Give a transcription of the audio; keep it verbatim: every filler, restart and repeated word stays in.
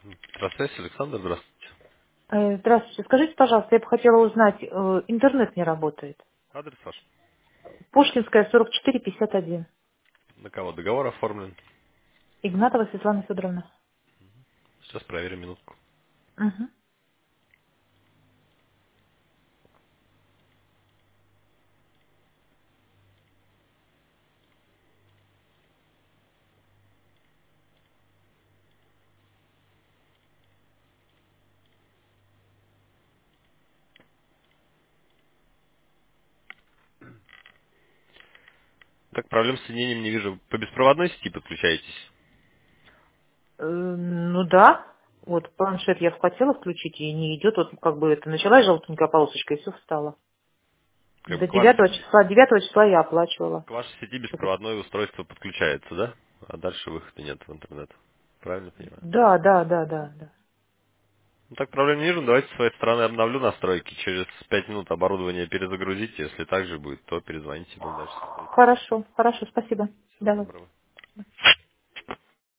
Здравствуйте, Александр, здравствуйте. Э, Здравствуйте. Скажите, пожалуйста, я бы хотела узнать, э, интернет не работает. Адрес ваш? Пушкинская, сорок четыре пятьдесят один. На кого договор оформлен? Игнатова Светлана Федоровна. Сейчас проверим минутку. Мгм. Так, проблем с соединением не вижу. По беспроводной сети подключаетесь? Э, Ну да. Вот планшет я хотела включить, и не идет. Вот как бы это началась желтенькая полосочка, и все встало. Как бы До к вашей девятого сети, числа, девятого числа я оплачивала. к вашей сети Это- беспроводное устройство подключается, да? А дальше выхода нет в интернет. Правильно понимаю? Да, да, да, да, да. Ну так, проблем не вижу. Давайте с своей стороны обновлю настройки. Через пять минут оборудование перезагрузите. Если так же будет, то перезвоните, будем дальше смотреть. Хорошо, хорошо, спасибо. Всего Давай. доброго.